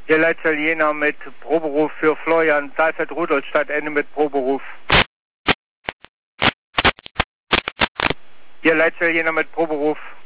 Ihr Italiener mit Proberuf für Florian Saalfeld-Rudolstadt, Ende mit Proberuf. Ihr Italiener mit Proberuf.